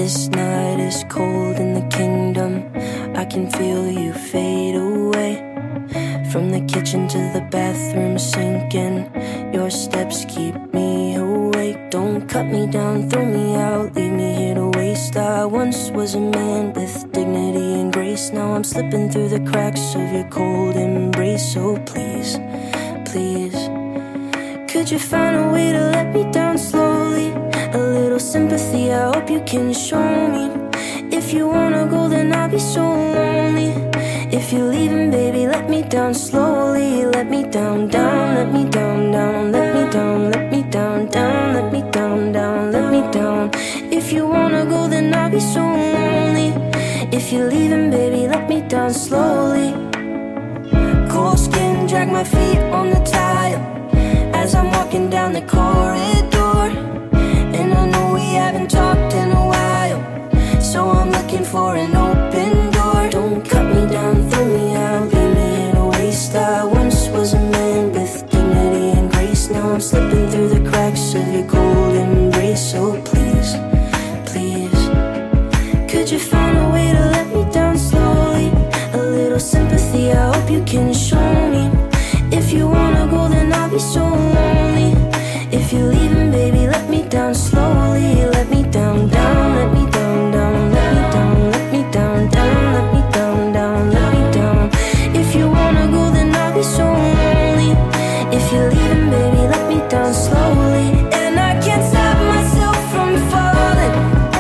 This night is cold in the kingdom. I can feel you fade away. From the kitchen to the bathroom sinking, your steps keep me awake. Don't cut me down, throw me out, leave me here to waste. I once was a man with dignity and grace. Now I'm slipping through the cracks of your cold embrace. So please, please, could you find a way to let me down slowly? A little sympathy, I hope you can show me. If you wanna go, then I'll be so lonely. If you're leaving, baby, let me down slowly. Let me down, down, let me down, down, let me down, let me down, down, let me down, down, let me down. If you wanna go, then I'll be so lonely. If you're leaving, baby, let me down slowly. Cold skin, drag my feet on the tile as I'm walking down the corridor. And I know we haven't talked in a while, so I'm looking for an open door. Don't cut me down, throw me out, leave me in a waste. I once was a man with dignity and grace. Now I'm slipping through the cracks of your cold embrace. So please, please, could you find a way to let me down slowly? A little sympathy, I hope you can show me. If you wanna go, then I'll be so lonely. If you're leaving, baby, let me down slowly. Let me down, down, let me down, down, let me down, let me down, down, let me down, down, let me down. If you wanna go, then I'll be so lonely. If you're leaving, baby, let me down slowly. And I can't stop myself from falling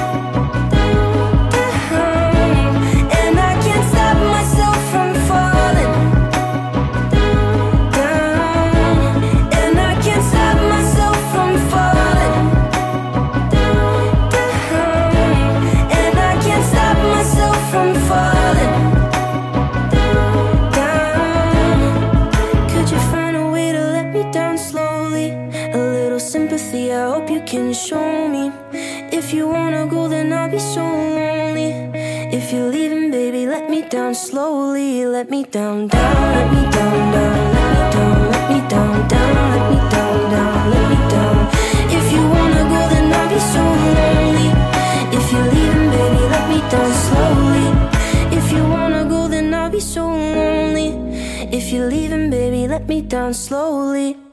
down. And I can't stop myself from falling down. And I can't stop myself from falling down. And I can't stop myself from falling down. Could you find a way to let me down slowly? A little sympathy, I hope you can show me. If you wanna go, then I'll be so lonely. If you're leaving, baby, let me down slowly. Let me down, down, let me down, down, let me down, let me down, down, let me down, down, let me down. If you wanna go, then I'll be so lonely. If you're leaving, baby, let me down slowly. If you wanna go, then I'll be so lonely. If you're leaving, baby, let me down slowly.